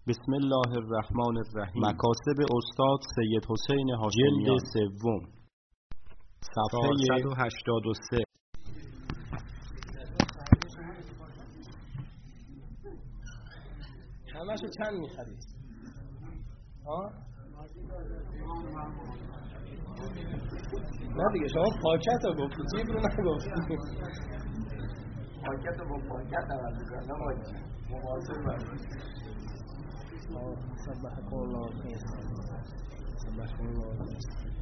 بسم الله الرحمن الرحیم. مکاسب استاد سید حسین هاشمیان، جلد سوم، صفحه 183. همشو چند میخرید؟ نه دیگه شما پاکت رو گفتید، جیب رو نگفتید. پاکت رو با پاکت عوض میکنن، نه باید مواصل باید. سبحکم الله خیر، سبحکم الله خیر.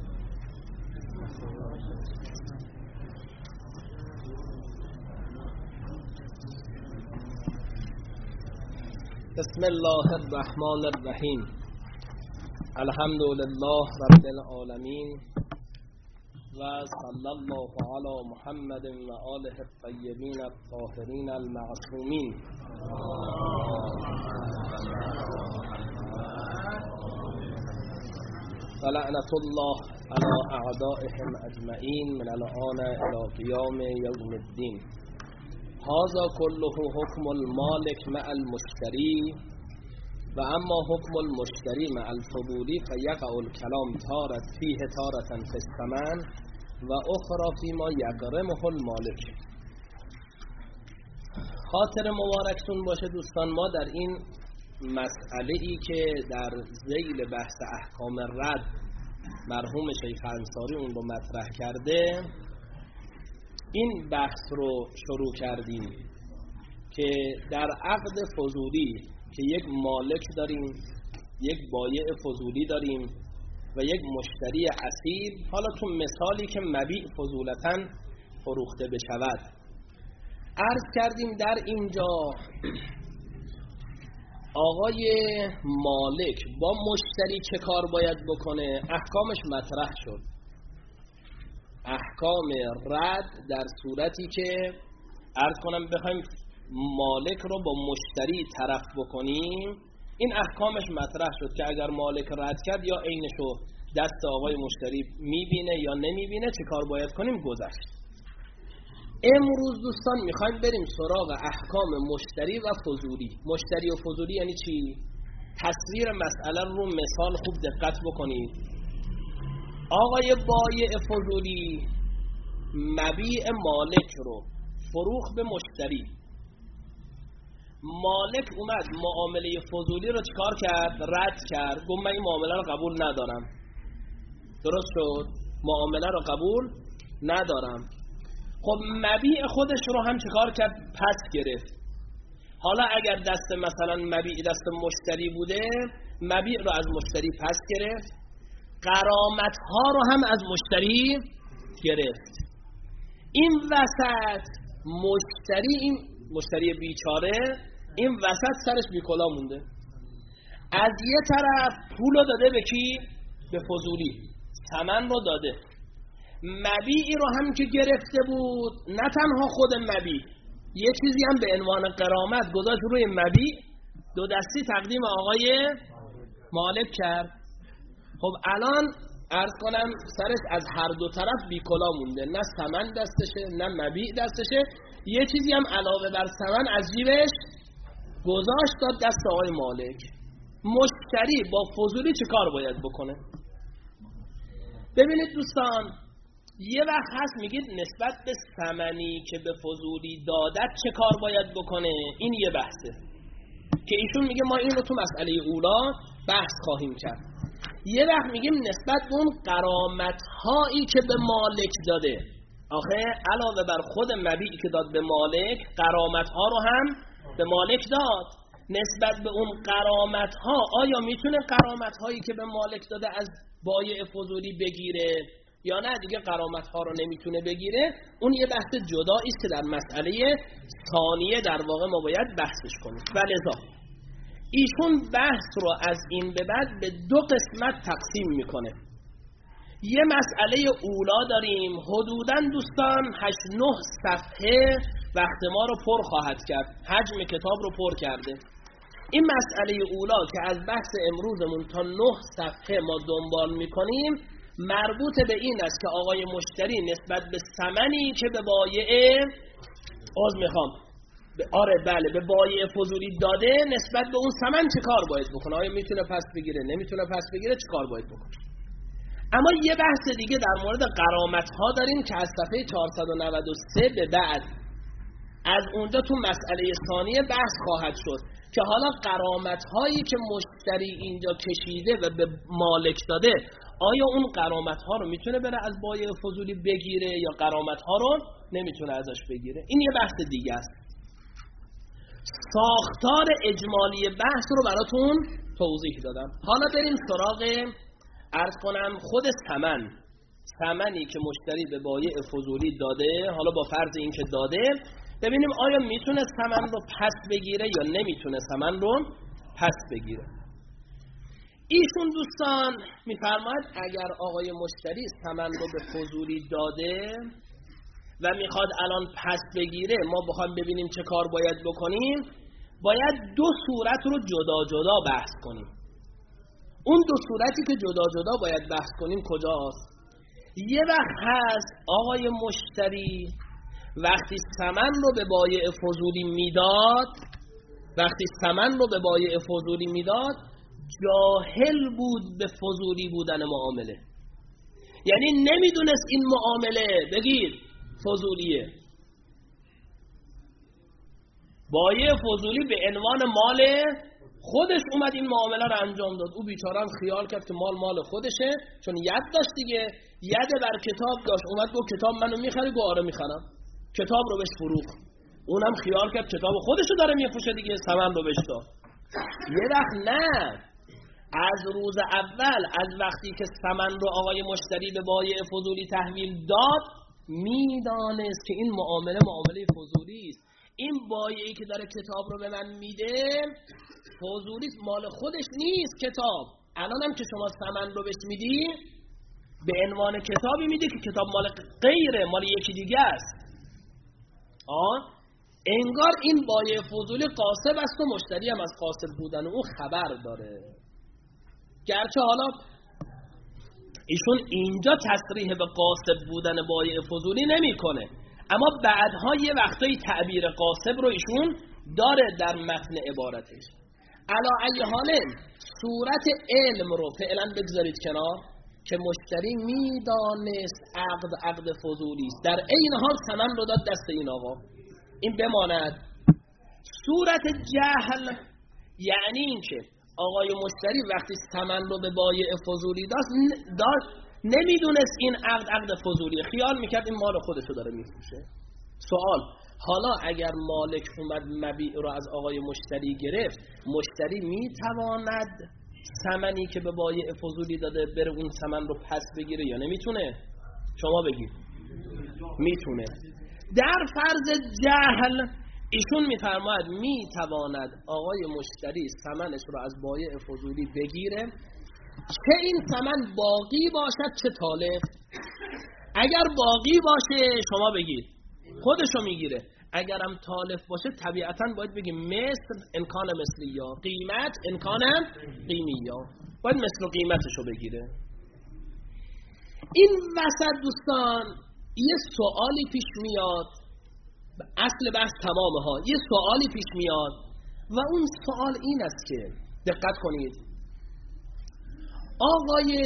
بسم الله الرحمن الرحیم. الحمد لله رب العالمین و صلی الله علی محمد و آله الطیبین الطاهرین المعصومین. و لعنت الله علی اعدائهم اجمعین من الآن الی قیام یوم الدین. هذا كله حكم المالك مع المشتري، و اما حكم المشتري مع الفضولي فيقع الكلام تارة فيه تارة في الثمن و اخرى فيما يغرمه المالك. خاطر مبارکتون باشه دوستان، ما در این مسئله ای که در ذیل بحث احکام رد مرحوم شیخ انصاری اون رو مطرح کرده، این بحث رو شروع کردیم که در عقد فضولی که یک مالک داریم، یک بایع فضولی داریم و یک مشتری اصیل، حالا تو مثالی که مبیع فضولتاً فروخته بشود، عرض کردیم در اینجا آقای مالک با مشتری چه کار باید بکنه، احکامش مطرح شد. احکام رد در صورتی که عرض کنم بخوایم مالک رو با مشتری طرف بکنیم، این احکامش مطرح شد که اگر مالک رد کرد یا عینشو دست آقای مشتری میبینه یا نمیبینه چه کار باید کنیم گذشت. امروز دوستان میخوایم بریم سراغ احکام مشتری و فضولی. مشتری و فضولی یعنی چی؟ تصویر مسئله رو مثال خوب دقت بکنید. آقای بایع فضولی مبیع مالک رو فروخت به مشتری. مالک اومد معامله فضولی رو چیکار کرد؟ رد کرد. گفت من این معامله رو قبول ندارم. درست شد؟ معامله رو قبول ندارم. خب مبیع خودش رو هم چیکار کرد؟ پس گرفت. حالا اگر دست مثلا مبیع دست مشتری بوده، مبیع رو از مشتری پس گرفت، غرامت ها رو هم از مشتری گرفت. این وسط مشتری، این مشتری بیچاره، این وسط سرش بیکلا مونده. از یه طرف پول رو داده به کی؟ به فضولی، ثمن رو داده. مبیعی رو هم که گرفته بود، نه تنها خود مبیع، یه چیزی هم به عنوان غرامت گذاشت روی مبیع، دو دستی تقدیم آقای مالک کرد. خب الان عرض کنم سرش از هر دو طرف بیکلا مونده، نه ثمن دستشه نه مبیع دستشه. یه چیزی هم علاوه بر ثمن از جیبش گذاشت داد دست آقای مالک. مشتری با فضولی چه کار باید بکنه؟ ببینید دوستان، یه وقت هست میگید نسبت به ثمنی که به فضولی دادت چه کار باید بکنه، این یه بحثه که ایشون میگه ما این رو تو مسئله اولا بحث خواهیم کرد. یه وقت میگیم نسبت به اون غرامت هایی که به مالک داده. آخه علاوه بر خود مبیعی که داد به مالک، غرامت ها رو هم به مالک داد. نسبت به اون غرامت ها آیا میتونه غرامت هایی که به مالک داده از بایع فضولی بگیره یا نه دیگه غرامت ها رو نمیتونه بگیره؟ اون یه بحث جدایی است که در مسئله ثانیه در واقع ما باید بحثش کنیم. ولذا ایشون بحث رو از این به بعد به دو قسمت تقسیم میکنه. یه مسئله اولا داریم، حدوداً دوستان 8-9 صفحه وقت ما رو پر خواهد کرد، حجم کتاب رو پر کرده. این مسئله اولا که از بحث امروزمون تا 9 صفحه ما دنبال میکنیم، مربوط به این است که آقای مشتری نسبت به ثمنی که به بایع بله به بایع فضولی داده نسبت به اون ثمن چه کار باید بکنه؟ آیا میتونه پس بگیره، نمیتونه پس بگیره، چه کار باید بکنه؟ اما یه بحث دیگه در مورد غرامت ها داریم که از صفحه 493 به بعد از اونجا تو مسئله ثانیه بحث خواهد شد که حالا غرامت هایی که مشتری اینجا کشیده و به مالک داده، آیا اون غرامت ها رو میتونه بره از بایع فضولی بگیره یا غرامت ها رو نمیتونه ازش بگیره؟ این یه بحث دیگه است. ساختار اجمالی بحث رو براتون توضیح دادم. حالا بریم سراغ عرض کنم خود ثمنی که مشتری به بایع فضولی داده. حالا با فرض این که داده، ببینیم آیا میتونه ثمن رو پس بگیره یا نمیتونه ثمن رو پس بگیره. ایشون دوستان میفرماید اگر آقای مشتری ثمن رو به فضولی داده و میخواد الان پس بگیره، ما بخوایم ببینیم چه کار باید بکنیم، باید دو صورت رو جدا جدا بحث کنیم. اون دو صورتی که جدا جدا باید بحث کنیم کجاست؟ یه وقت هست آقای مشتری وقتی ثمن رو به بایع فضولی میداد، جاهل بود به فضولی بودن معامله، یعنی نمیدونست این معامله بگیر فضولیه. بایع فضولی به عنوان مال خودش اومد این معامله رو انجام داد. او بیچاره خیال کرد که مال خودشه، چون ید داشت دیگه، ید بر کتاب داشت. اومد گفت کتاب منو میخری؟ گفت آره میخرم. کتاب رو بهش فروخت. اونم خیال کرد کتاب خودشو داره میفروشه دیگه، ثمن رو بهش داد. یه وقت نه، از روز اول، از وقتی که ثمن رو آقای مشتری به بایع فضولی تحویل داد، میدانست که این معامله فضولی است. این بایعی که داره کتاب رو به من میده فضولی است، مال خودش نیست کتاب. الانم که شما ثمن رو بهش میدی به عنوان کتابی میده که کتاب مال غیره، مال یکی دیگه است. انگار این بایع فضولی قاصب است و مشتری هم از قاصب بودن او خبر داره. گرچه حالا ایشون اینجا تصریح به قاصب بودن بایع فضولی نمیکنه، اما بعدها یه وقتایی تعبیر قاصب رو ایشون داره در متن عبارتش. علا ای حال صورت علم رو فعلا بگذارید کنار که مشتری میدانست عقد فضولی است، در این حال ثمن رو داد دست این آقا، این بماند. صورت جهل یعنی این که آقای مشتری وقتی ثمن رو به بایع فضولی داد نمیدونست این عقد فضولیه، خیال میکرد این مال خودشو داره میفروشه. سوال، حالا اگر مالک اومد مبیع رو از آقای مشتری گرفت، مشتری میتواند ثمنی که به بایع فضولی داده بره اون ثمن رو پس بگیره یا نمیتونه؟ شما بگید. میتونه. در فرض جهل ایشون میفرماید میتواند آقای مشتری ثمنش رو از بایع فضولی بگیره، چه این ثمن باقی باشد چه تالف. اگر باقی باشه شما بگید خودشو میگیره، اگرم تالف باشه طبیعتاً باید بگیم مثل امکان مثلی یا قیمت امکان قیمی، یا باید مثل و قیمتشو بگیره. این وسط دوستان یه سوالی پیش میاد، اصل بحث تمامه ها، یه سوالی پیش میاد و اون سوال این است که دقت کنید، آقای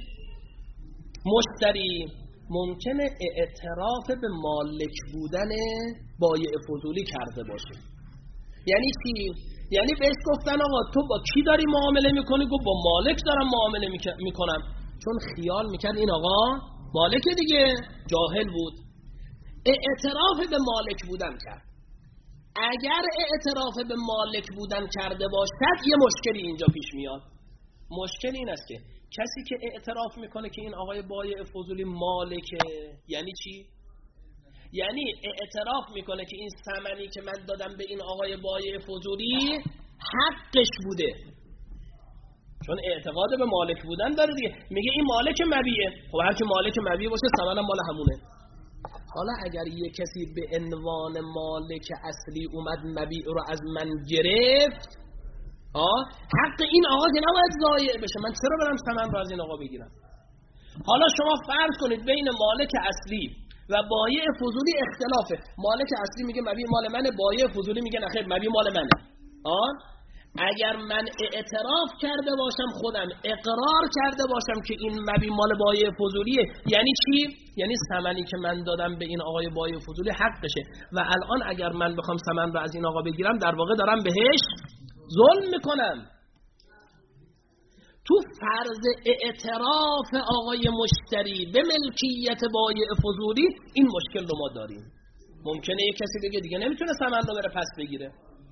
مشتری ممکنه اعتراف به مالک بودن بایع فضولی کرده باشه. یعنی چی؟ یعنی بهش گفتن آقا تو با کی داری معامله میکنی؟ گفت با مالک دارم معامله میکنم، چون خیال میکرد این آقا مالک دیگه، جاهل بود. اعتراف به مالک بودن کرد. اگر اعتراف به مالک بودن کرده باشد یه مشکلی اینجا پیش میاد. مشکل این است که کسی که اعتراف میکنه که این آقای بایع فضولی مالکه، یعنی چی؟ یعنی اعتراف میکنه که این ثمنی که من دادم به این آقای بایع فضولی حقش بوده، چون اعتقاد به مالک بودن داره دیگه. میگه این مالک مبیعه، خب هر کی مالک مبیع باشه ثمنم مال همونه. حالا اگر یه کسی به عنوان مالک اصلی اومد مبیع رو از من گرفت، حق این آقا که نباید ضایع بشه، من چرا برم ثمن رو از این آقا بگیرم؟ حالا شما فرض کنید بین مالک اصلی و بایع فضولی اختلافه. مالک اصلی میگه مبیع مال منه، بایع فضولی میگه نخیر مبیع مال منه. اگر من اعتراف کرده باشم، خودم اقرار کرده باشم که این مبیع مال بایع فضولیه، یعنی چی؟ یعنی ثمنی که من دادم به این آقای بایع فضولی حقشه و الان اگر من بخوام ثمن رو از این آقا بگیرم در واقع دارم بهش ظلم میکنم. تو فرض اعتراف آقای مشتری به ملکیت بایع فضولی این مشکل رو ما داریم. ممکنه یک کسی بگه دیگه نمیتونه ثمن رو بره پس بگیره.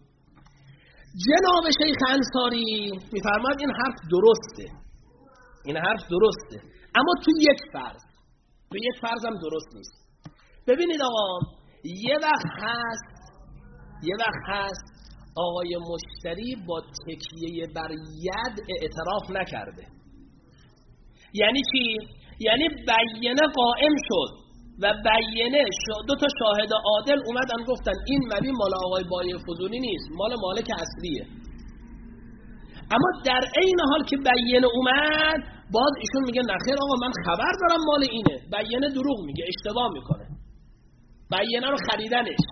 جناب شیخ انصاری میفرماد این حرف درسته، این حرف درسته، اما تو یک فرض هم درست نیست. ببینید آقا، یه وقت هست آقای مشتری با تکیه بر ید اعتراف نکرده. یعنی چی؟ یعنی بیینه قائم شد و بیینه دو تا شاهد عادل اومدن گفتن این مبیع مال آقای بایع فضولی نیست، مال مالک اصلیه. اما در عین حال که بیینه اومد باز ایشون میگه نخیر آقا من خبر دارم مال اینه. بیینه دروغ میگه، اشتباه میکنه. بیینه رو خریدنش.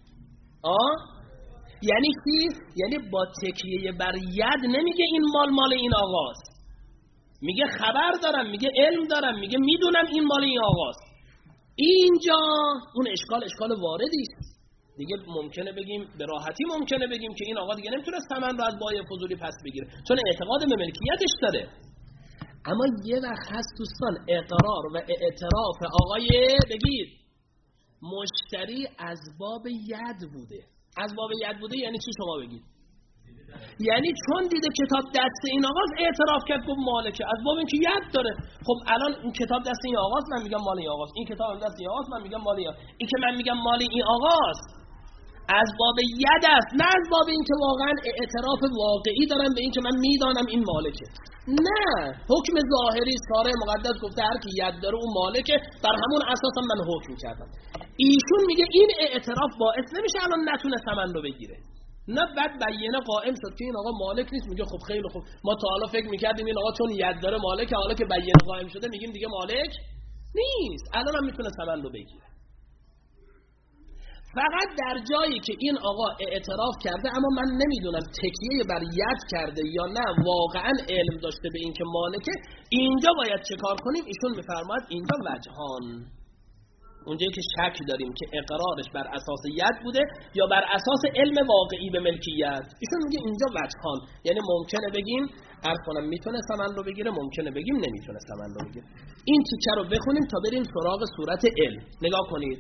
یعنی چی؟ یعنی با تکیه بر ید نمیگه این مال این آقاست، میگه خبر دارم، میگه علم دارم، میگه میدونم این مال این آقاست. اینجا اون اشکال واردی است دیگه. ممکنه بگیم به راحتی ممکنه بگیم که این آقا دیگه نمیتونه ثمن رو از بایع فضولی پس بگیره چون اعتقاد به ملکیتش داره. اما یه وقت هست دوستان اقرار و اعتراف آقای بگید مشتری از باب ید بوده. از باب ید بوده یعنی چی شما بگید؟ یعنی چون دیده کتاب دست این آقاست اعتراف کرد گفت مالکه، از باب این که ید داره. خب الان این کتاب دست این آقاست، من میگم مال این آقاست. این کتاب هم دست این آقاست، من میگم مال این آقاست. این که من میگم مال این آقاست از باب ید است، نه از باب این که واقعا اعتراف واقعی دارم به این که من میدانم این مالکه. نه، حکم ظاهری ساره مقدس گفته هر کی ید داره اون مالکه، بر همون اساس من حکم کردم. ایشون میگه این اعتراف باعث نمیشه الان نتونه ثمن رو بگیره. نه، بعد بیینه قائم شد که این آقا مالک نیست. میگه خب خیلی خوب، ما تا حالا فکر میکردیم این آقا چون ید داره مالکه، حالا که بیینه قائم شده میگیم دیگه مالک نیست، الان هم میتونه ثمن رو بگیره. فقط در جایی که این آقا اعتراف کرده اما من نمیدونم تکیه بر ید کرده یا نه واقعا علم داشته به این که مالکه، اینجا باید چه کار کنیم؟ ایشون میفرماید اینجا وجهان. اونجایی که شک داریم که اقرارش بر اساس ید بوده یا بر اساس علم واقعی به ملکیت، ایشون میگه اینجا وجهان. یعنی ممکنه بگیم عرض کنم میتونه ثمن رو بگیره، ممکنه بگیم نمیتونه ثمن رو بگیره. این تیکه رو بخونیم تا بریم سراغ صورت علم. نگاه کنید.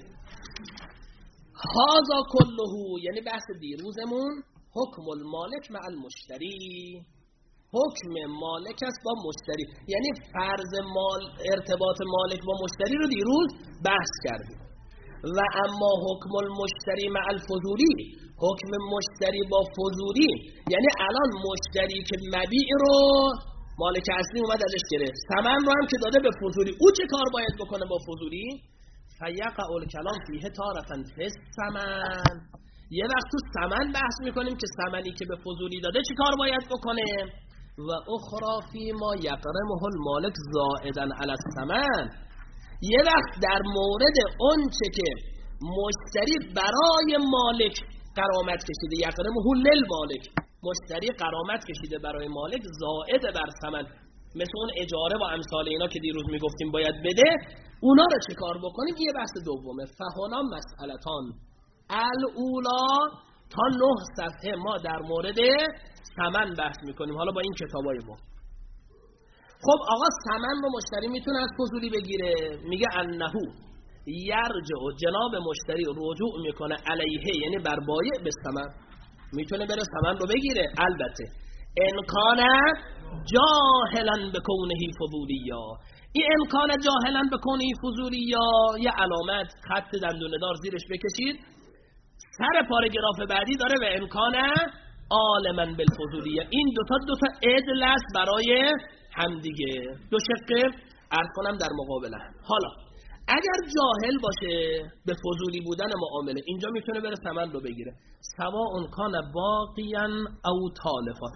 هذا كله، یعنی بحث دیروزمون حکم المالک مع المشتری، حکم مالک است با مشتری، یعنی فرض ارتباط مالک با مشتری رو دیروز بحث کردیم. و اما حکم المشتری مع الفضولی، حکم مشتری با فضولی، یعنی الان مشتری که مبیع رو مالک اصلی اومد ازش گرفت، ثمن رو هم که داده به فضولی، او چه کار باید بکنه با فضولی؟ فیقع الکلام فیه تارةً فی الثمن. یه وقت تو ثمن بحث میکنیم که ثمنی که به فضولی داده چی کار باید بکنه، و اخرى فی ما یقرمه المالک زائدا علی الثمن. یه وقت در مورد اون چه که مشتری برای مالک غرامت کشیده، یقرمه للمالک، مشتری غرامت کشیده برای مالک زائد بر ثمن، مثل اون اجاره و امثال اینا که دیروز میگفتیم باید بده، اونا رو چه کار بکنیم؟ یه بحث دومه. فهنا مسئلتان الاولا، تا 9 صفحه ما در مورد ثمن بحث میکنیم حالا با این کتابای ما. خب آقا ثمن رو مشتری میتونه از فضولی بگیره، میگه انهو یرجع، جناب مشتری رجوع میکنه علیه، یعنی بر بایع به ثمن، میتونه بره ثمن رو بگیره. البته امکان جاهلا بکونه فضولیا، این امکان جاهلا بکونه فضولیا یه علامت خط دندونه دار زیرش بکشید، سر پاراگراف بعدی داره و امکان عالما بالفضولیا. این دوتا عدل است برای همدیگه، دو شقه عرض کنم در مقابله. حالا اگر جاهل باشه به فضولی بودن معامله، اینجا میتونه بره ثمن رو بگیره، سواء کان باقیا او تالفا،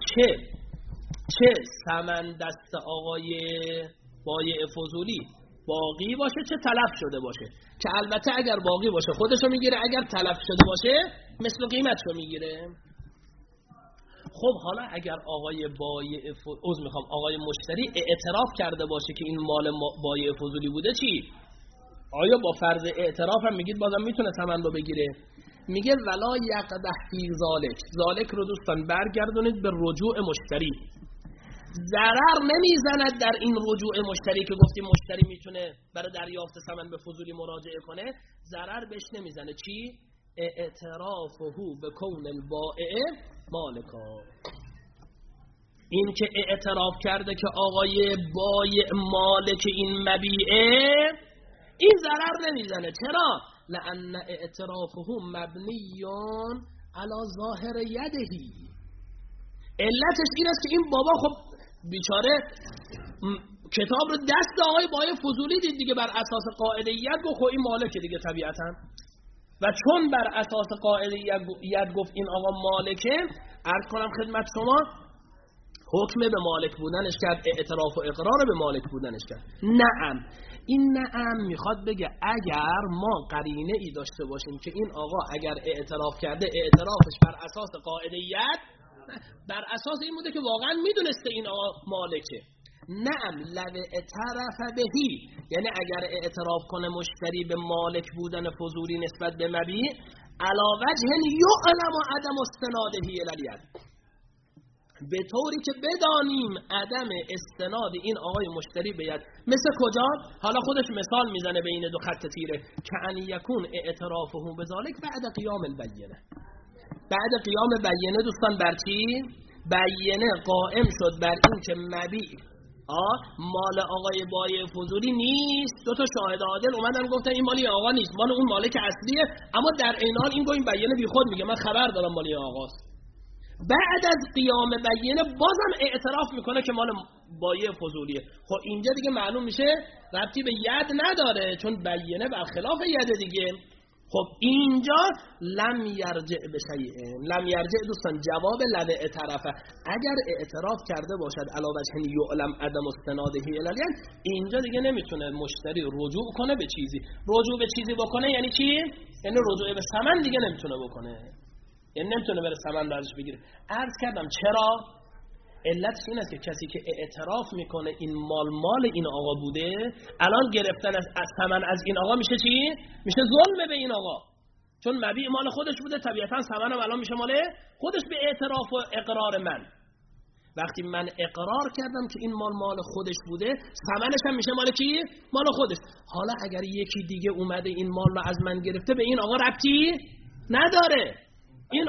چه ثمن دست آقای بایع فضولی باقی باشه چه تلف شده باشه. که البته اگر باقی باشه خودشو میگیره، اگر تلف شده باشه مثل قیمتشو میگیره. خب حالا اگر آقای آقای مشتری اعتراف کرده باشه که این مال بایع فضولی بوده، چی؟ آیا با فرض اعتراف هم میگید بازم میتونه ثمن رو بگیره؟ میگه ولا یقدح فی ذالک رو دوستان برگردونید به رجوع مشتری. ضرر نمیزند در این رجوع مشتری که گفتیم مشتری میتونه برای دریافت ثمن به فضولی مراجعه کنه، ضرر بهش نمیزنه. چی؟ اعترافه به کون البائع مالکا. این که اعتراف کرده که آقای بایع مالک این مبیعه، این ضرر نمیزنه. چرا؟ لأن اعترافه مبنیون علی ظاهر یدهی. علتش این است که این بابا خب بیچاره کتاب رو دست آقای بایع فضولی دید دیگه، بر اساس قاعده ید گفت این مالکه دیگه طبیعتا، و چون بر اساس قاعده ید گفت این آقا مالکه، عرض کنم خدمت شما حکم به مالک بودنش کرد، اعتراف و اقرار به مالک بودنش کرد. نعم، این نعم میخواد بگه اگر ما قرینه ای داشته باشیم که این آقا اگر اعتراف کرده، اعترافش بر اساس قاعده ید، بر اساس این بوده که واقعا میدونسته این آقا مالکه. نعم لو اعترف بهی، یعنی اگر اعتراف کنه مشتری به مالک بودن فضولی نسبت به مبیع، علی وجه یعلم عدم استناده الی الید، به طوری که بدانیم عدم استناد این آقای مشتری به ید. مثل کجا؟ حالا خودش مثال میزنه بین دو خط تیره، که ان یکون اعترافه بذالک بعد قیام البینه. بعد قیام بینه دوستان بر چی؟ بینه قائم شد بر این که مبیع مال آقای بایع فضولی نیست. دو تا شاهد عادل اومدن گفتن این مالی آقا نیست، مال اون مالک اصلیه، اما در این حال این بینه بی خود میگه من خبر دارم مالی آقاست. بعد از قیام بینه بازم اعتراف میکنه که مال بایع فضولیه. خب اینجا دیگه معلوم میشه ربطی به ید نداره، چون بینه برخلاف ید دیگه. خب اینجا لم یرجع به شیء. لم یرجع دوستان جواب لو اعترافه، اگر اعتراف کرده باشد علی وجه یعلم عدم استناده الی الید، اینجا دیگه نمیتونه مشتری رجوع کنه به چیزی. رجوع به چیزی بکنه یعنی چی؟ یعنی رجوع به ثمن دیگه نمیتونه بکنه، یعنی نمیتونه بره ثمن رو ازش بگیره. عرض کردم چرا؟ علت این است که کسی که اعتراف میکنه این مال این آقا بوده، الان گرفتن از ثمن از این آقا میشه چی؟ میشه ظلم به این آقا، چون مبیع مال خودش بوده، طبیعتا ثمنم الان میشه مال خودش به اعتراف و اقرار من. وقتی من اقرار کردم که این مال خودش بوده، ثمنش هم میشه مال کی؟ مال خودش. حالا اگر یکی دیگه اومده این مال رو از من گرفته، به این آقا ربطی نداره. این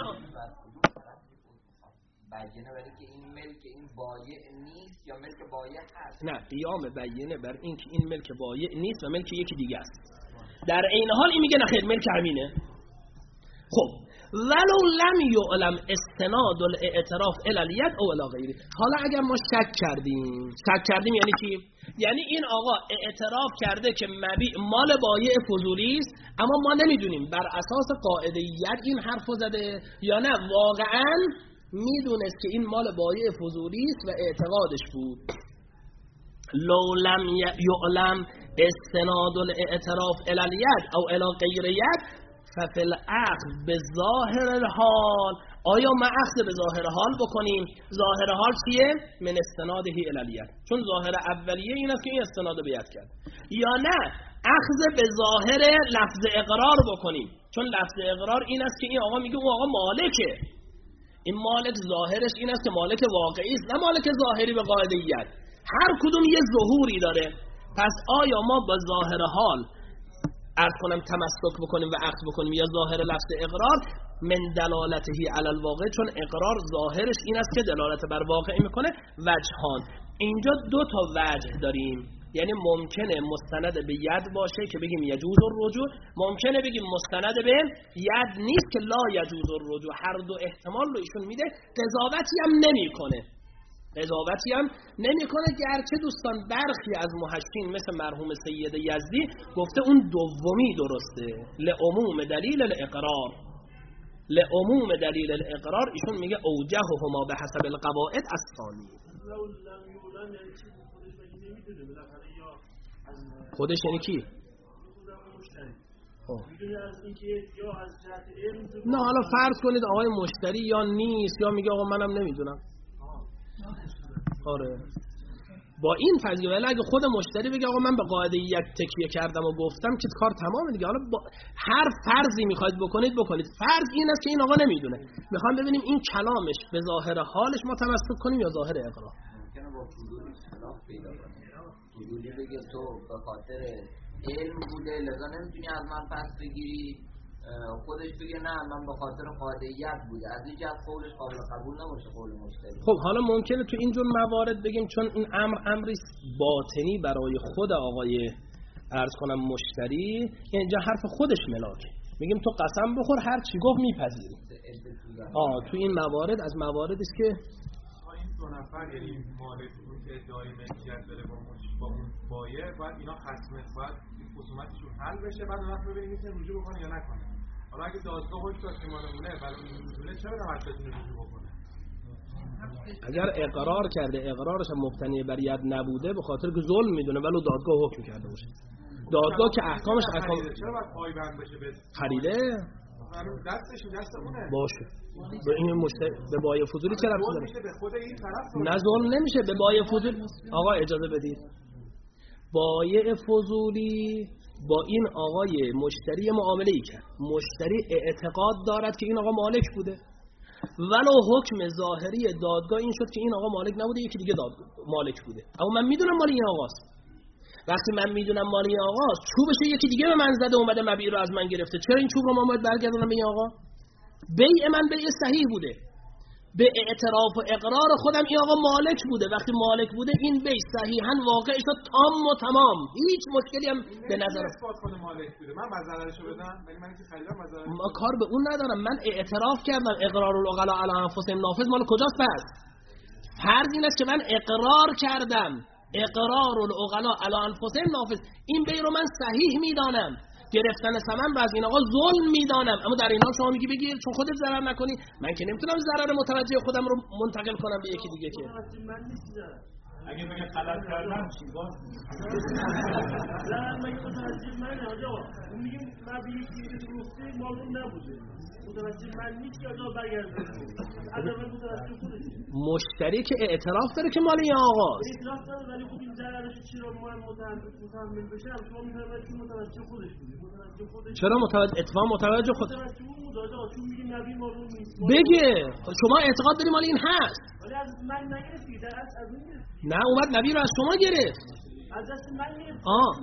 بینه برای که این ملک این بایع نیست یا ملک بایع هست؟ نه، قیام بینه بر این که این ملک بایع نیست و ملک یکی دیگه است. در این حال این میگه نخیر ملک همینه. خب ولو لم یعلم استناد الاعتراف الی الید او الی غیره. حالا اگر ما شک کردیم یعنی چی؟ یعنی این آقا اعتراف کرده که مبیع مال بایع فضولی است، اما ما نمیدونیم بر اساس قاعده ید این حرفو زده یا نه واقعا میدونست که این مال بایع فضولی است و اعتقادش بود. لو لم یعلم استناد الاعتراف الی الید او الی غیر ید ففی الاخذ بظاهر الحال. آیا ما اخذ به ظاهر حال بکنیم؟ ظاهر حال چیه؟ من استناده الی الید، چون ظاهر اولیه این است که این استناد به ید کرد. یا نه اخذ به ظاهر لفظ اقرار بکنیم، چون لفظ اقرار این است که این آقا میگه اون آقا مالکه، این مالک ظاهرش این است که مالک واقعی است نه مالک ظاهری به قاعده ید. هر کدوم یه ظهوری داره. پس آیا ما با ظاهر حال عرض کنم تمسک بکنیم و اخذ بکنیم، یا ظاهر لفظ اقرار من دلالته علی الواقع، چون اقرار ظاهرش این است که دلالت بر واقع میکنه. وجهان، اینجا دو تا وجه داریم، یعنی ممکنه مستند به ید باشه که بگیم یجوز الرجوع، ممکنه بگیم مستند به ید نیست که لا یجوز الرجوع. هر دو احتمال رو ایشون میده، قضاوتی هم نمیکنه. گرچه دوستان برخی از محشین مثل مرحوم سید یزدی گفته اون دومی درسته، لعموم دلیل الاقرار ایشون میگه اوجههما به حسب القواعد الثانی. خودش یعنی کی؟ نه حالا فرض کنید آقای مشتری یا نیست یا میگه آقا منم نمیدونم. آره با این فضیله، ولی اگه خود مشتری بگه آقا من به قاعده یک تکیه کردم و گفتم که کار تمامه دیگه. حالا هر فرضی میخواید بکنید. فرض این است که این آقا نمیدونه. میخوام ببینیم این کلامش به ظاهر حالش ما تمسک کنیم یا ظاهر اقرار. ممکنه با فضول اختلاف پیدا کنه. فضولی بگه تو به خاطر علم بوده لذا نمیتونی از من پس بگیری، خودش بگه نه من به خاطر قاعدیت بوده. از این جهت قولش قابل قبول نباشه قول مشتری. خب حالا ممکنه تو این جور موارد بگیم چون این امری باطنی برای خود آقای عرض کنم مشتری، اینجا حرف خودش ملاکه، میگیم تو قسم بخور هر چی گفت میپذیری. تو این موارد از مواردی است که این دو نفر یعنی مالک اون ادعای ملکیت داره با اون بایع، باید اینا خصمت باید خصومتشون حل بشه، بعد اون وقت ببینیم میتونه رجوع بکنه یا نکنه. حالا اگه دادگاه هوش داشت که مالمونه برای این میدونه چرا نباید بتونه رجوع بکنه؟ اگر اقرار کرده اقرارش مبتنی بر ید نبوده به خاطر که ظلم میدونه ولو دادگاه حکم کرده باشه. دادگاه که احکامش احکام چرا باید پایبند بشه به خریده دستش دست اونه باشه. به این مشتری به بایع فضولی چه ربطی داره؟ به خود این طرف نه ظلم نمیشه به بایع فضولی. آقا اجازه بدید، بایع فضولی با این آقای مشتری معامله‌ای کرد. مشتری اعتقاد دارد که این آقا مالک بوده، ولو حکم ظاهری دادگاه این شد که این آقا مالک نبوده، یکی دیگه مالک بوده. اما من میدونم مال این آقاست. وقتی من میدونم مال این آقاست، چوبش یکی دیگه به من زده اومده مبیع رو از من گرفته، چرا این چوب رو من باید برگردونم به این آقا؟ بیع من بیع صحیح بوده، به اعتراف و اقرار خودم این آقا مالک بوده. وقتی مالک بوده این بیع صحیحاً واقع شد تام و تمام، هیچ مشکلی هم به نظر اثبات کنه مالک بوده. من مزارشو بدم، ولی من که خریدم مزارش ما کار به اون ندارم. من اعتراف کردم اقرار العقلاء علی انفسهم نافذ مال کجاست؟ پس فرض این است که من اقرار کردم اقرار العقلاء علی انفسهم نافذ، این بیع رو من صحیح میدانم، گرفتن ثمن رو از این آقا ظلم میدانم، اما در این حال شما میگی بگیر چون خودت ضرر نکنی. من که نمیتونم ضرر متوجه خودم رو منتقل کنم به یکی دیگه. که اگه بگه غلط کردم چی باز نه مگه متوجه منه آجا اون میگیم مبیعی که درسته معلوم نبوده، متوجه من نیست که آجا برگرده عدم متوجه خودشه. مشتری که اعتراف داره که مال این آقاست، اعتراف داره ولی خب این ضررش چرا متحمل بشه؟ شما میفرمایید که متوجه خودش بوده، متوجه خودش چرا اتفاق متوجه خود متوجه اون بود آجا، چون میگیم نبی معلوم نیست. بگه شما اعتقاد داری مال این هست ولی از من نگرفتی، در از اون نه اومد نبی رو از شما گرفت، از دست من گرفت.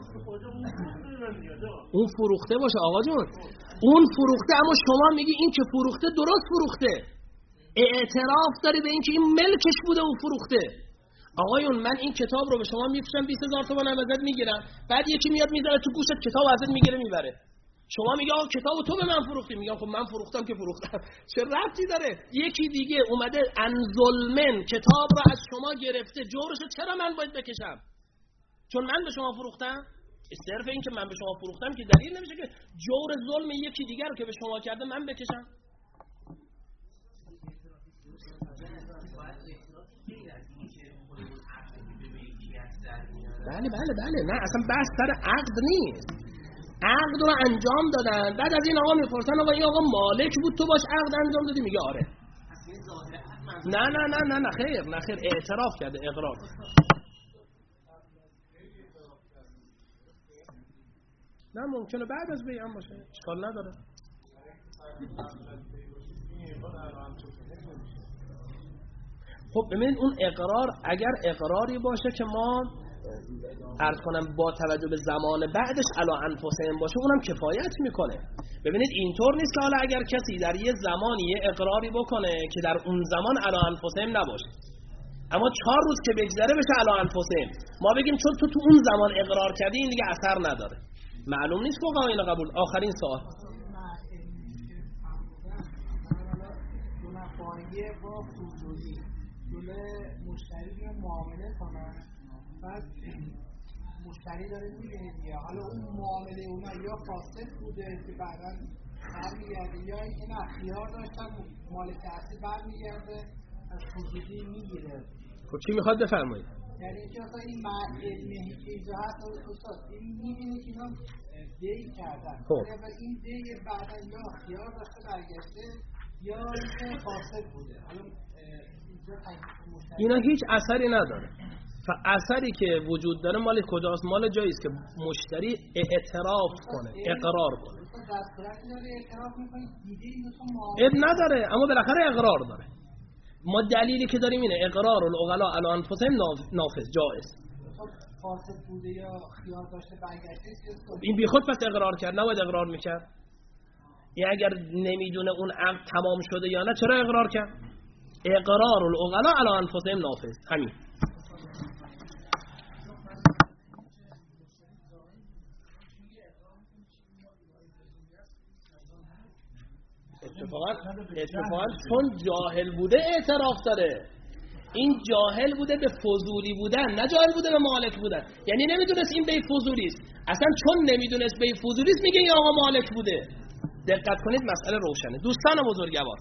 اون فروخته باشه آقا جون، اون فروخته، اما شما میگی این که فروخته درست فروخته، اعتراف داری به این که این ملکش بوده اون فروخته. آقایون من این کتاب رو به شما میفروشم 20000 تومان ازت میگیرم، بعد یکی میاد میذاره تو گوشت کتاب ازت میگیره میبره، شما میگه آقا کتابو تو به من فروختی، میگم خب من فروختم که فروختم، چه ربطی داره؟ یکی دیگه اومده ان ظلمن کتاب رو از شما گرفته، جورشو چرا من باید بکشم؟ چون من به شما فروختم؟ صرف این که من به شما فروختم که دلیل نمیشه که جور ظلم یکی دیگر رو که به شما کرده من بکشم. بله نه اصلا بحث سر عقد نیست، عقد رو انجام دادن، بعد از این آقا میپرسن آقا این آقا مالک بود تو باش عقد انجام دادی؟ میگه آره. نه خیر اعتراف کرده، اقرار. نه ممکنه بعد از بیان باشه، اشکال نداره. خب ببینید اون اقرار اگر اقراری باشه که ما عرض کنم با توجه به زمان بعدش علی انفسهم باشه اونم کفایت میکنه. ببینید اینطور نیست که حالا اگر کسی در یه زمانی یه اقراری بکنه که در اون زمان علی انفسهم نباشه، اما 4 روز که بگذره بشه علی انفسهم، ما بگیم چون تو اون زمان اقرار کردی این دیگه اثر نداره. معلوم نیست فقها این قبول. آخرین سوال منافعه با فضولی جلوی مشتری رو معامله کنن، بعد مشتری داره میگه دیگه حالا اون معامله اونا یا فاسد بوده که بعدا برمیگرده یا این اختیار داشتن مالک اصلی برمیگرده از فضولی میگیره. خب چی میخواد بفرمایید؟ یعنی اینکه اصلا این علمی چیزا هست استاد این می‌بینی که اینا دی کردن و این دی بعدا یا اختیار داشته برگشته یا اینکه فاسد بوده. حالا اینا هیچ اثری نداره. اثری که وجود داره مال کجاست؟ مال جایی است که مشتری اعتراف کنه، اقرار کنه. اب نداره اما بالاخره اقرار داره. ما دلیلی که داریم اینه اقرار العقلاء علی انفسهم نافذ جائز. فاسد بوده یا خیار داشته برگشته این بیخود پس اقرار کرد، نباید اقرار میکرد. این اگر نمیدونه اون عقد تمام شده یا نه چرا اقرار کرد؟ اقرار العقلاء علی انفسهم نافذ. همین. اتفاقا چون جاهل بوده اعتراف داره. این جاهل بوده به فضولی بودن، نه جاهل بوده به مالک بودن. یعنی نمیدونست این بی فضولی است. اصلا چون نمیدونست بی فضولی است میگه این آقا مالک بوده. دقت کنید مسئله روشنه. دوستان بزرگوار،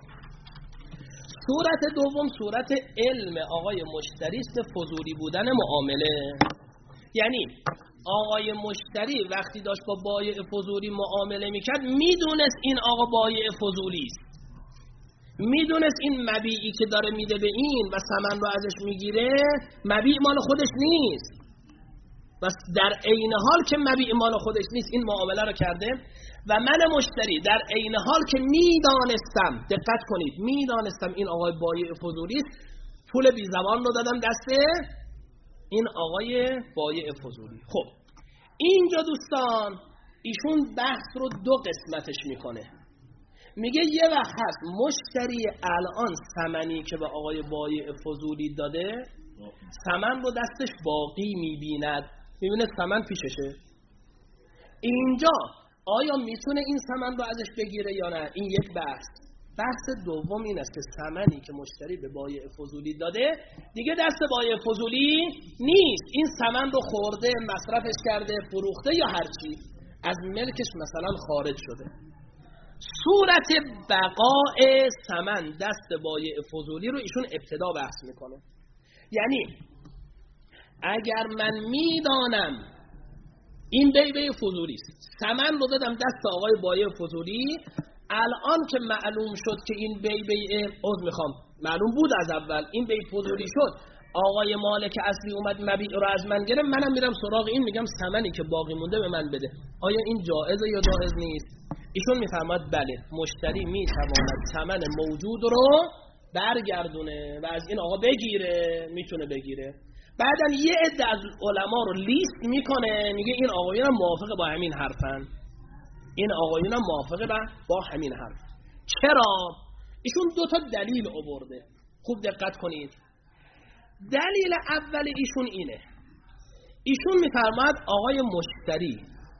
صورت دوم صورت علم آقای مشتری است به فضولی بودن معامله. یعنی آقای مشتری وقتی داشت با بایع فضولی معامله میکرد میدونست این آقا بایع فضولی است، میدونست این مبیعی که داره میده به این و ثمن رو ازش میگیره مبیع مال خودش نیست، بس در عین حال که مبیع مال خودش نیست این معامله رو کرده. و من مشتری در عین حال که میدانستم، دقت کنید، میدانستم این آقای بایع فضولی است، پول بی زبان رو دادم دسته این آقای بایع فضولی. خب اینجا دوستان ایشون بحث رو دو قسمتش میکنه. میگه یه وقت هست مشتری الان ثمنی که به آقای بایع فضولی داده ثمن رو دستش باقی میبیند، میبینه ثمن پیششه. اینجا آیا میتونه این ثمن رو ازش بگیره یا نه؟ این یک بحث. بحث دوم این است که ثمنی که مشتری به بایع فضولی داده دیگه دست بایع فضولی نیست. این ثمن رو خورده، مصرفش کرده، فروخته یا هر چی، از ملکش مثلا خارج شده. صورت بقاء ثمن دست بایع فضولی رو ایشون ابتدا بحث میکنه. یعنی اگر من میدانم این بی فضولی است، ثمن رو دادم دست آقای بایع فضولی، الان که معلوم شد که این معلوم بود از اول این بی فضولی شد، آقای مالک اصلی اومد مبیع رو از من گرفت، منم میرم سراغ این میگم ثمنی که باقی مونده به من بده. آیا این جایزه یا جایز نیست؟ ایشون میفهمد بله، مشتری میتواند ثمن موجود رو برگردونه و از این آقا بگیره، میتونه بگیره. بعدن یه عده از علما رو لیست میکنه، میگه این آقایون هم موافق با همین حرفن، این آقایون هم موافق با همین حرف. چرا؟ ایشون دو تا دلیل آورده. خوب دقت کنید. دلیل اول ایشون اینه، ایشون میفرماد آقای مشتری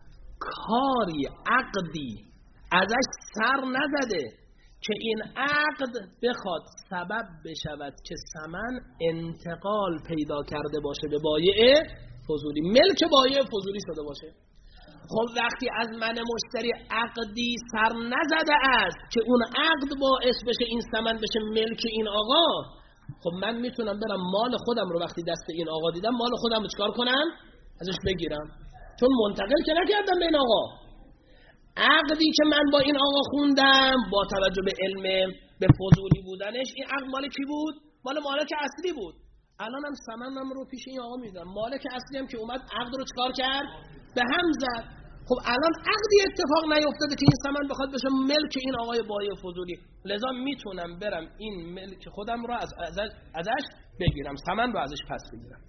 کاری عقدی ازش سر نزده که این عقد بخواد سبب بشود که ثمن انتقال پیدا کرده باشه به بایع فضولی، ملک بایع فضولی شده باشه. خب وقتی از من مشتری عقدی سر نزده است که اون عقد باعث بشه این ثمن بشه ملک این آقا، خب من میتونم برم مال خودم رو وقتی دست این آقا دیدم مال خودم رو چکار کنم؟ ازش بگیرم، چون منتقل که نکردم به این آقا. عقدی که من با این آقا خوندم با توجه به علم به فضولی بودنش، این عقد مال کی بود؟ مال مالک اصلی بود. الان هم ثمنم رو پیش این آقا میدم، مالک اصلی هم که اومد عقد رو چکار کرد؟ به هم زد. خب الان عقدی اتفاق نیفتاده که این ثمن بخواد بشه ملک این آقای بایع فضولی، لذا میتونم برم این ملک خودم رو ازش بگیرم، ثمن رو ازش پس بگیرم.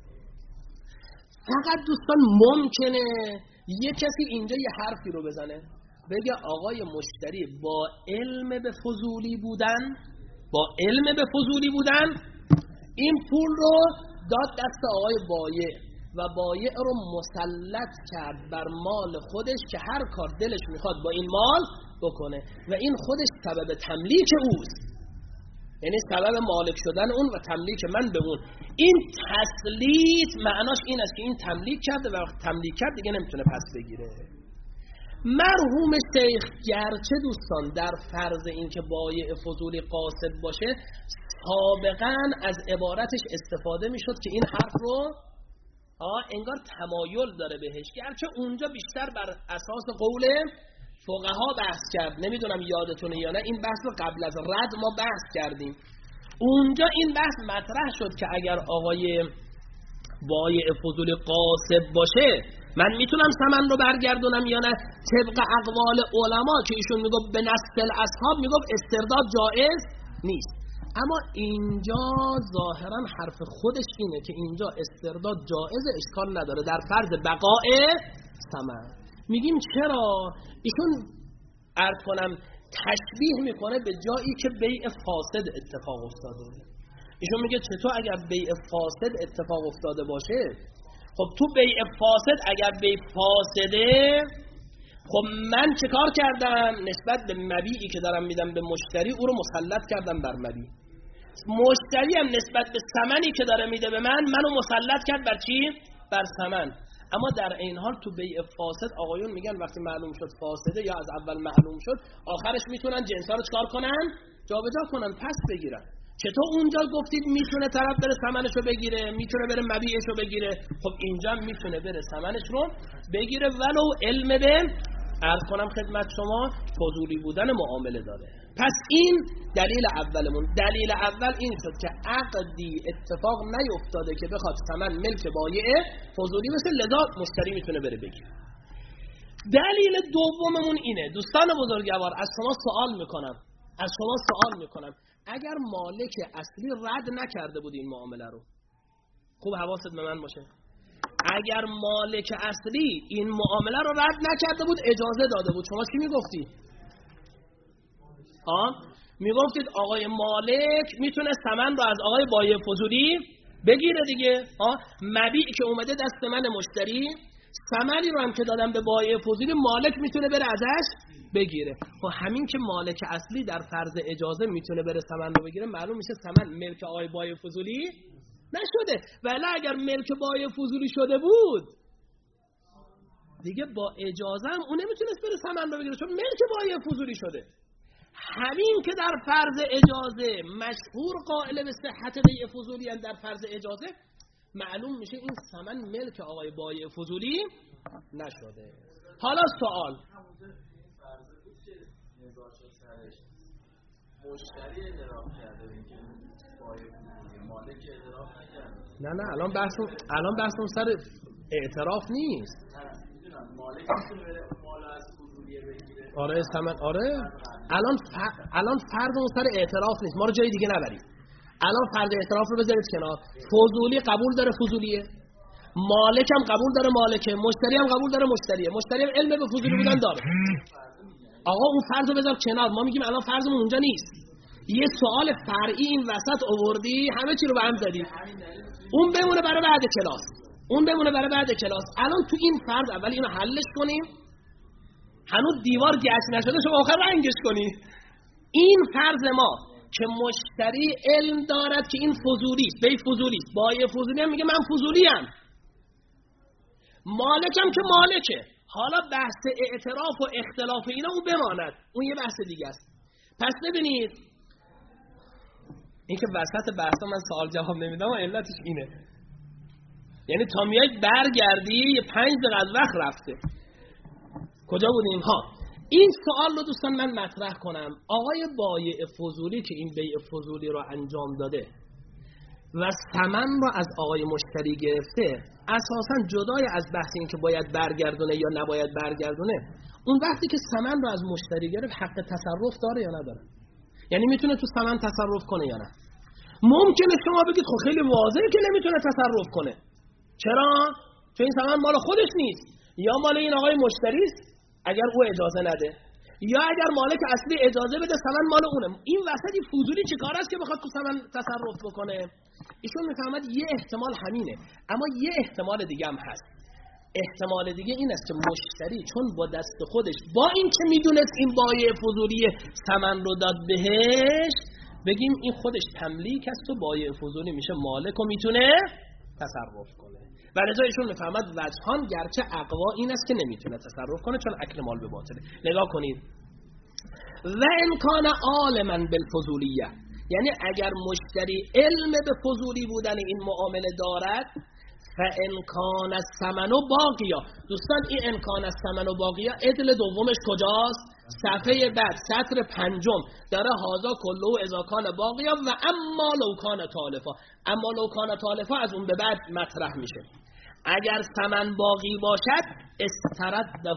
فقط دوستان ممکنه یه کسی اینجا یه حرفی رو بزنه، بگه آقای مشتری با علم به فضولی بودن این پول رو داد دست آقای بایع و بایع رو مسلط کرد بر مال خودش که هر کار دلش میخواد با این مال بکنه و این خودش سبب تملیک اوست، یعنی سبب مالک شدن اون و تملیک من به اون. این تسلیط معناش این است که این تملیک کرده و وقت تملیک کرد دیگه نمیتونه پس بگیره. مرحوم شیخ گرچه دوستان در فرض این که بایع فضولی قاصد باشه سابقا از عبارتش استفاده میشد که این حرف رو انگار تمایل داره بهش، گرچه اونجا بیشتر بر اساس قول فقها بحث کرد. نمیدونم یادتونه یا نه، این بحث رو قبل از رد ما بحث کردیم. اونجا این بحث مطرح شد که اگر آقای بایع فضولی قاصد باشه من میتونم ثمن رو برگردونم یا نه. طبق اقوال علما که ایشون میگفت به نص الاصحاب میگفت استرداد جائز نیست، اما اینجا ظاهرا حرف خودش اینه که اینجا استرداد جائز، اشکال نداره در فرض بقاء ثمن. میگیم چرا؟ ایشون عرض کنم تشبیه میکنه به جایی که بیع فاسد اتفاق افتاده. ایشون میگه چطور اگر بیع فاسد اتفاق افتاده باشه؟ خب تو بیع فاسد اگر بیع فاسده، خب من چه کار کردم؟ نسبت به مبیعی که دارم میدم به مشتری او رو مسلط کردم بر مبیع. مشتری هم نسبت به ثمنی که داره میده به منو مسلط کرد بر چی؟ بر ثمن. اما در این حال تو بیع فاسد آقایون میگن وقتی معلوم شد فاسده یا از اول معلوم شد، آخرش میتونن جنسا رو چکار کنن؟ جابجا کنن، پس بگیرن. چطور اونجا گفتید میتونه طرف بره ثمنشو بگیره، میتونه بره مبیعشو بگیره؟ خب اینجا میتونه بره ثمنش رو بگیره ولو علم به عرض کنم خدمت شما فضولی بودن معامله داره. پس این دلیل اولمون. دلیل اول این شد که عقدی اتفاق نیفتاده که بخواد ثمن ملک بایع فضولی بشه، لذا مشتری میتونه بره بگیره. دلیل دوممون اینه دوستان بزرگوار، از شما سوال میکنم اگر مالک اصلی رد نکرده بود این معامله رو، خوب حواست به من باشه، اگر مالک اصلی این معامله رو رد نکرده بود اجازه داده بود، شما چی میگفتی؟ میگفتید آقای مالک میتونه ثمن رو از آقای بایع فضولی بگیره دیگه. مبیع که اومده دست من مشتری، ثمنی رو هم که دادم به بایع فضولی مالک میتونه بره ازش بگیره. خب همین که مالک اصلی در فرض اجازه میتونه بره ثمن رو بگیره، معلوم میشه ثمن ملک آقای بایع فضولی نشده. ولی اگر ملک بایع فضولی شده بود دیگه با اجازه هم اون نمیتونست بره ثمن رو بگیره، چون ملک بایع فضولی شده. همین که در فرض اجازه مشهور قائل به صحت بیع فضولی هم در فرض اجازه، معلوم میشه این ثمن ملک آقای بایع فضولی نشده. حالا سوال مشتری اعتراف کرده که بایع فضولی، مالک اعتراف نکرده. نه الان بحثمون سر اعتراف نیست. مالک میتونه بره مال از فضولی بگیره. آره ثمن، آره الان فرضمون سر اعتراف نیست، ما رو جای دیگه نبرید. الان فرض اعتراف رو بذارید کنار. فضولی قبول داره فضولیه، مالک هم قبول داره مالکه، مشتری هم قبول داره مشتریه، مشتری هم علم به فضولی بودن داره. آقا اون فرض رو بذار کنار، ما میگیم الان فرضمون اونجا نیست. یه سوال فرعی این وسط آوردی، همه چی رو به هم زدی. اون بمونه برای بعد کلاس. الان تو این فرض اول اینو حلش کنیم، هنوز دیوار گچ نشده شما آخر رنگش کنی. این فرض ما که مشتری علم دارد که این فضولی است، بی فضولی است، بایع فضولی هم میگه من فضولی ام، مالکم که مالکه. حالا بحث اعتراف و اختلاف اینا اون بماند، اون یه بحث دیگه است. پس ببینید این که وسط بحثا من سوال جواب نمیدم و علتش اینه، یعنی تا میاید برگردی یه 5 دقیقه از وقت رفته. کجا بودیم؟ این سوال رو دوستان من مطرح کنم. آقای بایع فضولی که این بیع فضولی رو انجام داده و ثمن رو از آقای مشتری گرفته، اساساً جدای از بحث این که باید برگردونه یا نباید برگردونه، اون وقتی که ثمن رو از مشتری گرفت حق تصرف داره یا نداره؟ یعنی میتونه تو ثمن تصرف کنه یا نه؟ ممکنه شما بگید خب خیلی واضحه که نمیتونه تصرف کنه. چرا؟ چون این ثمن مال خودش نیست، یا مال این آقای مشتری است اگر او اجازه نده، یا اگر مالک اصلی اجازه بده ثمن مال اونه. این وسطی فضولی چه کار است که بخواد تو ثمن تصرف بکنه؟ ایشون میفهمد یه احتمال همینه، اما یه احتمال دیگه هم هست. احتمال دیگه این است که مشتری چون با دست خودش با این که میدونست این بایع فضولی ثمن رو داد بهش، بگیم این خودش تملیک است و بایع فضولی میشه مالک و میتونه تصرف کنه. و لذا ایشون میفهمد وجهان گرچه اقوا این است که نمیتونه تصرف کنه چون اکل مال به باطله. نگاه کنید، و امکان عالما بالفضولیه، یعنی اگر مشتری علم به فضولی بودن این معامله دارد، فان کان الثمن باقیا. دوستان این ان کان الثمن باقیا عدل دومش کجاست؟ صفحه بعد سطر 5 داره هازا کله اذا کان باقیا و اما لو کان تالفا. اما لو کان تالفا از اون به بعد مطرح میشه. اگر ثمن باقی باشد استرده،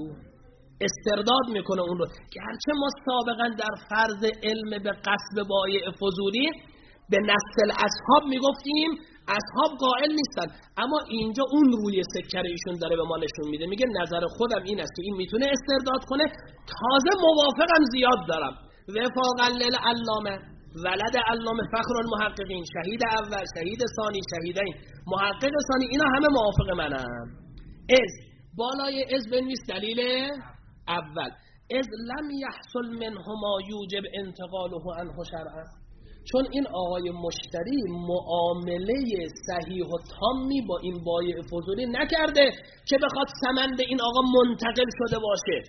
استرداد میکنه اون رو. گرچه ما سابقا در فرض علم به قصب بایع فضولی به نسل اصحاب میگفتیم اصحاب قائل نیستن، اما اینجا اون روی سکر ایشون داره به ما نشون میده. میگه نظر خودم این است که این میتونه استرداد کنه. تازه موافقم زیاد دارم. وفاقا للعلامه ولد علامه فخر المحققین، شهید اول، شهید ثانی، شهیدین، محقق ثانی، اینا همه موافق منم. از بالای از بنویس دلیل اول. از لم یحصل منهما یوجب انتقاله عنه شرعا. چون این آقای مشتری معامله صحیح و تامی با این بایع فضولی نکرده که بخواد ثمن به این آقا منتقل شده باشه.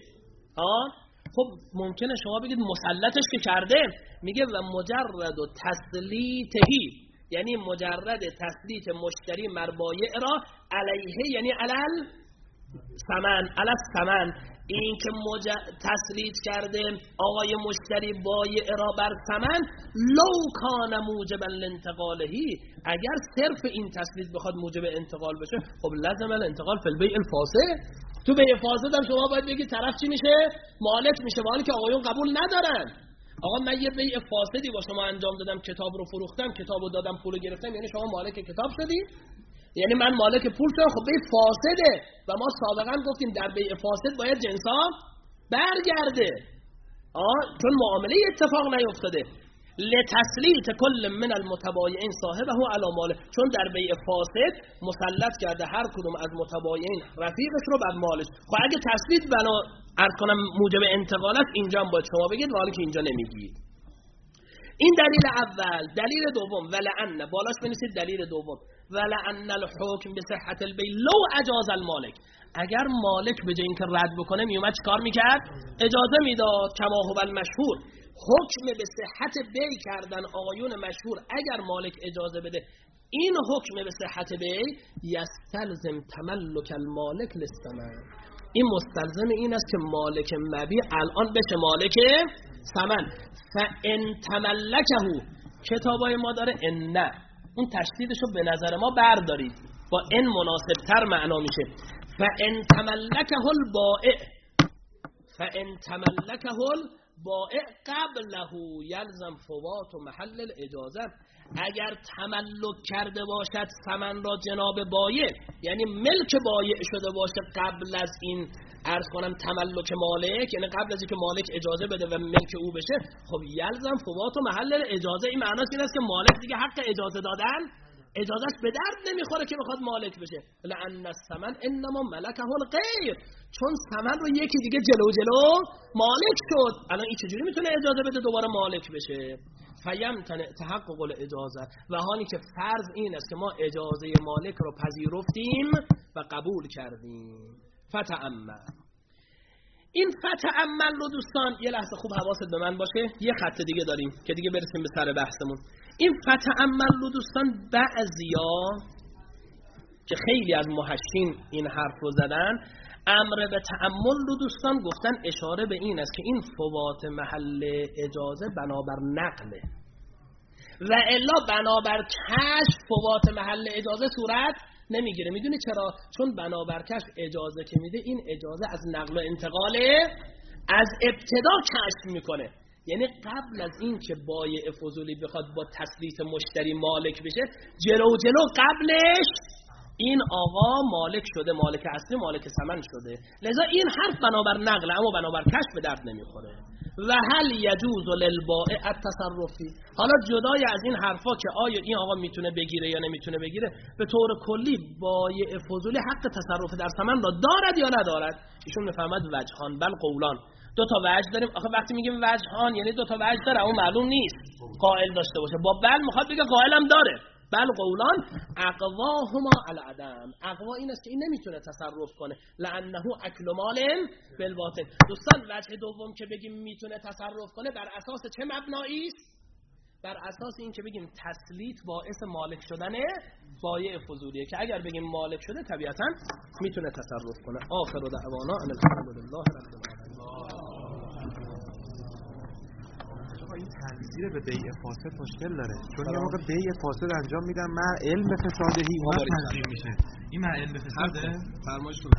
خب ممکنه شما بگید مسلطش که کرده. میگه و مجرد و تسلیطهی، یعنی مجرد تسلیط مشتری مر بایع را علیه، یعنی علل ثمن، علل ثمن، این که تسلیط کرده آقای مشتری بایع را بر ثمن، لو کان موجبا لانتقالهی، اگر صرف این تسلیط بخواد موجب انتقال بشه، خب لازم الانتقال فی البیع الفاسد. تو بیع فاسد هم شما باید بگید طرف چی میشه؟ مالک میشه، ولی که آقایون قبول ندارن. آقا من یه بیع فاسدی با شما انجام دادم، کتاب رو فروختم، کتابو دادم، پولو گرفتم، یعنی شما مالک کتاب شدی؟ یعنی من مالک پول شدم. خب بیع فاسده و ما سابقا گفتیم در بیع فاسد باید جنسا برگرده، چون معامله اتفاق نیفتاده. لتسلیط کل من المتبایعین صاحبه علی ماله، چون در بیع فاسد مسلط کرده هر کدوم از متبایعین رفیقش رو بر مالش. خب اگه تسلیط بنا عرض کنم موجب انتقال است، اینجا هم باید شما بگید، ولی که اینجا نمیگید. این دلیل اول. دلیل دوم ولعن، بالاش بنویسید دلیل دوم، ولعن الحکم بصحت البیع لو اجاز المالک. اگر مالک به جای اینکه رد بکنه میومد چیکار میکرد؟ اجازه میداد. کما هو المشهور، حکم به صحت بیع کردن آقایون مشهور اگر مالک اجازه بده، این حکم به صحت بیع یستلزم تملک المالک للثمن، این مستلزم این است که مالک مبیع الان بشه مالک ثمن. فان تملکه، کتابای ما داره ان، نه اون تشدیدشو به نظر ما بردارید، با ان مناسب تر معنا میشه. فان تملکه البائع، فان تملکه البائع قبله یلزم فوات و محل الاجازه. اگر تملک کرده باشد ثمن را جناب بایع، یعنی ملک بایع شده باشه قبل از این عرض کنم تملک مالک، یعنی قبل از اینکه مالک اجازه بده و ملک او بشه، خب یلزم فوات و محل الاجازه. این معناش این است که مالک دیگه حق اجازه دادن اجازهش به درد نمیخوره که بخواد مالک بشه. لأن الثمن انما ملکه الغیر، چون ثمن رو یکی دیگه جلو مالک شد. الان این چجوری میتونه اجازه بده دوباره مالک بشه؟ فیمتنع تحقق الاجازه، و حالی که فرض این است که ما اجازه مالک رو پذیرفتیم و قبول کردیم. فتأمل، این فتأمل رو دوستان یه لحظه خوب حواست به من باشه، یه خط دیگه داریم که دیگه برسیم به سر بحثمون. این فتأمل رو دوستان بعضیا که خیلی از محشین این حرف رو زدن، امر به تأمل رو دوستان گفتن اشاره به این است که این فوات محل اجازه بنابر نقله و الا بنابر کشف فوات محل اجازه صورت نمیگیره. میدونی چرا؟ چون بنابر کشف اجازه که میده، این اجازه از نقل و انتقاله، از ابتدا کشف میکنه. یعنی قبل از این که بایع فضولی بخواد با تسلیط مشتری مالک بشه، جلو قبلش این آقا مالک شده، مالک اصلی، مالک ثمن شده. لذا این حرف بنابر نقله، اما بنابر کشف به درد نمیخوره. و هل یجوز للبائع التصرفی، حالا جدای از این حرفا که آیا این آقا میتونه بگیره یا نمیتونه بگیره، به طور کلی بایع فضولی حق تصرف در ثمن را دارد یا ندارد؟ ایشون میفهمد وجهان بل قولان، دو تا وجه داریم. آخه وقتی میگیم وجهان یعنی دو تا وجه داره، اون معلوم نیست قائل داشته باشه. با بل میخواد بگه قائلم داره. بل قولان اقواهما العدم، اقوا این است که این نمیتونه تصرف کنه، لانه اکل مال بالباطل. دوستان وجه دوم که بگیم میتونه تصرف کنه بر اساس چه مبنایی است؟ بر اساس این که بگیم تسلیط باعث مالک شدن بایع فضولیه که اگر بگیم مالک شده طبیعتاً میتونه تصرف کنه. آخر دعوانا ان الحمدلله رب العالمین. این تنظیر به بیع فاسد مشکل داره، چون یه موقع بیع فاسد انجام میدن مع علم فسادهی اون تنظیر میشه. این مع علم فساده؟ فرمایش کنید.